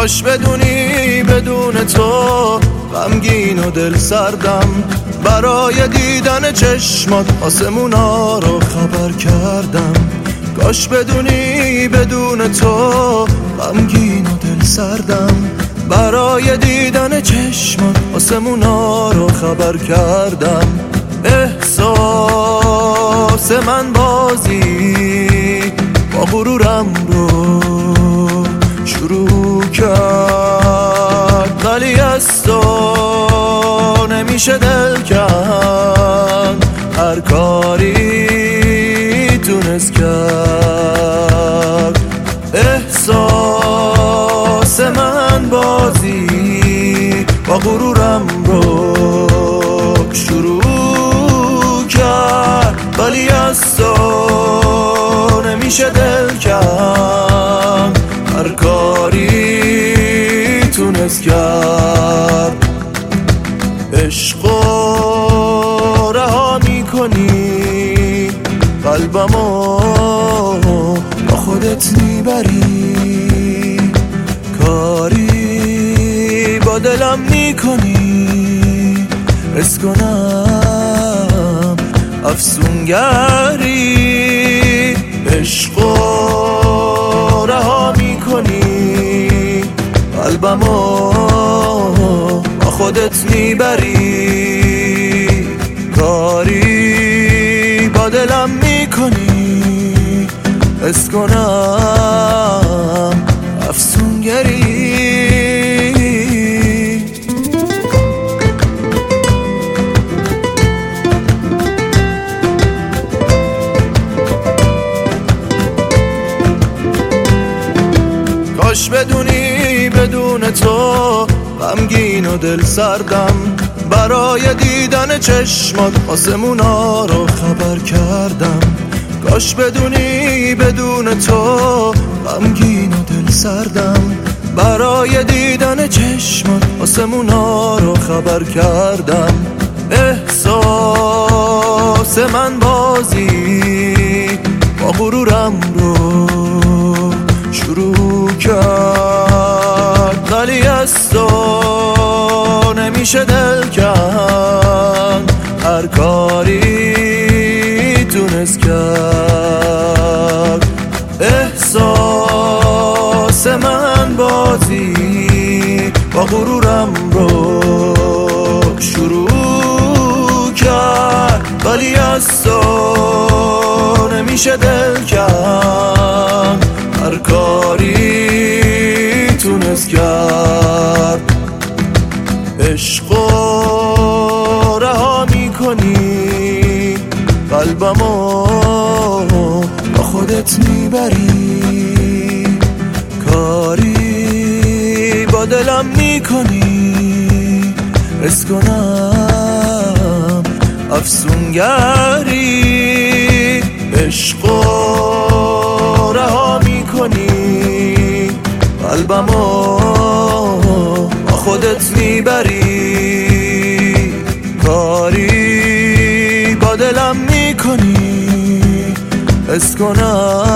کاش بدونی بدون تو غمگین و دل سردم، برای دیدن چشمات آسمونا رو خبر کردم. کاش بدونی بدون تو غمگین و دل سردم، برای دیدن چشمات آسمونا رو خبر کردم. احساس من بازی با غرورم رو شروع کرد، ولی از تو نمیشه دل کند، هر کاری تونست کرد. احساس من بازی با غرورم رو شروع کرد، ولی از تو نمیشه دل کند، هر کاری تونست کرد. عشقو رها میکنی، قلبمو با خودت میبری، کاری با دلم میکنی، حس کنم افسونگری. عشقو رها میکنی، قلبمو با خودت میبری، کاری با دلم میکنی، حس کنم افسونگری. کاش بدونی بدون تو غمگین و دل سردم، برای دیدن چشمات آسمونا رو خبر کردم. کاش بدونی بدون تو غمگین و دل سردم، برای دیدن چشمات آسمونا رو خبر کردم. احساس من بازی با غرورم رو شروع کرد، ولی از تو نمیشه دل کند، هر کاری تونست کرد. احساس من بازی با غرورم رو شروع کرد، ولی از تو نمیشه دل کند، هر کاری تونست کرد. عشقو رها میکنی، قلبمو با خودت میبری، کاری با دلم میکنی، حس کنم افسونگری. عشقو رها میکنی، قلبمو با خودت میبری، کاری با دلم میکنی، حس کنم